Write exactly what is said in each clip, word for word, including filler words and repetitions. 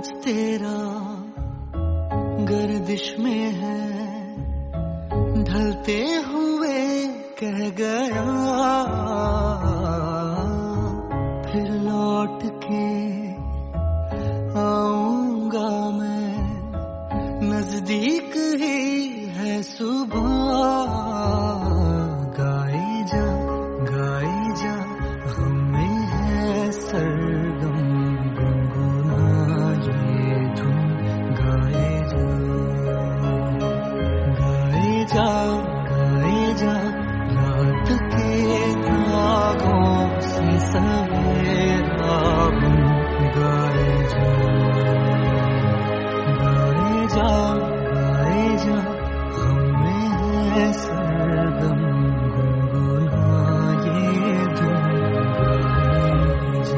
आज तेरा गर्दिश में है, ढलते हुए कह गया फिर लौट के आऊंगा मैं, नजदीक ही है सुबह। गाए जा गाए जा हमें है सरगम गुनगुना ये धुन। गाए जा गाए जा गाए जा रात के धागों से सवेरा बन। गाए जा गाए जा गाए जा हमें है सरगम गुनगुना ये धुन। गाए जा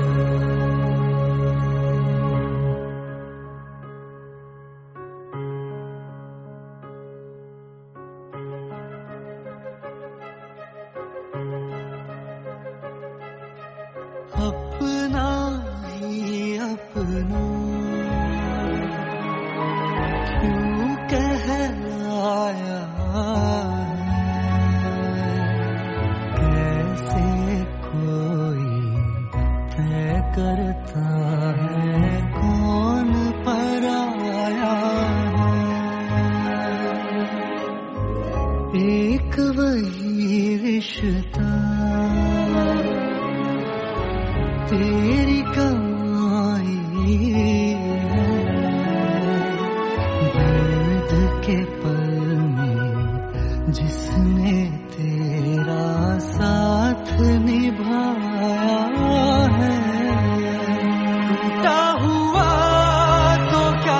अपना ही अपना क्यों कहलाया है, कैसे कोई तय करता है कौन पराया है। एक वही रिश्ता तेरी कमाई है, दर्द के पल में जिसने तेरा साथ निभाया है। टूटा हुआ तो क्या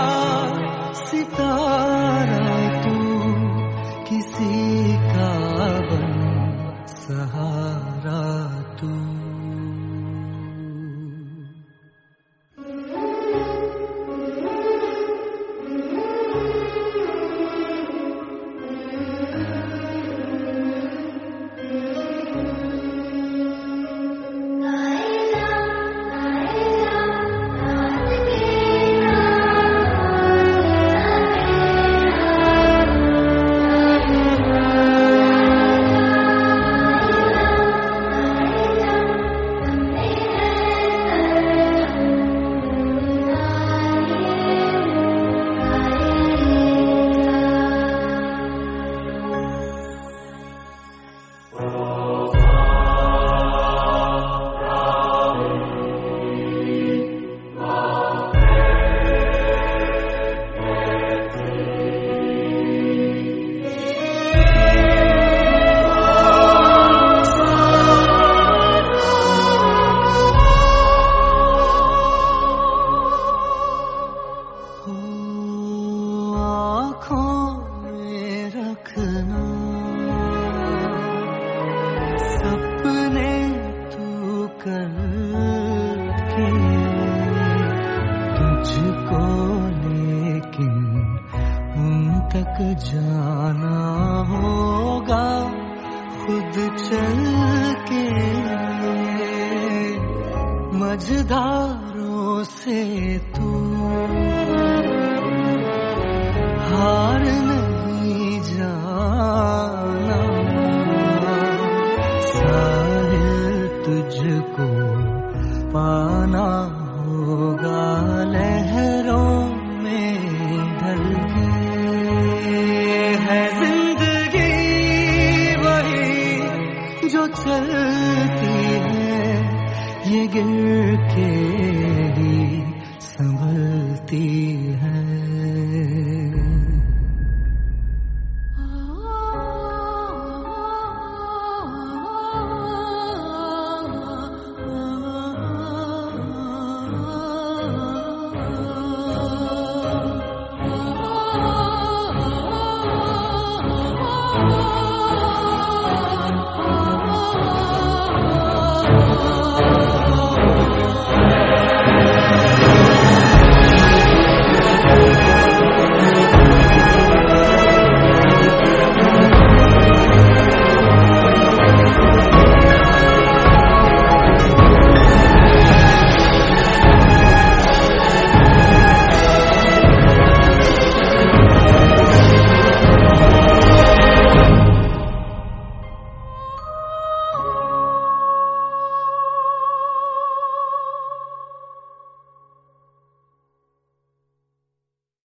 सितारा तू, किसी का बन सहारा तू। सपने तू करके तुझको लेकिन उन तक जाना होगा खुद चल के। मझधारों से तू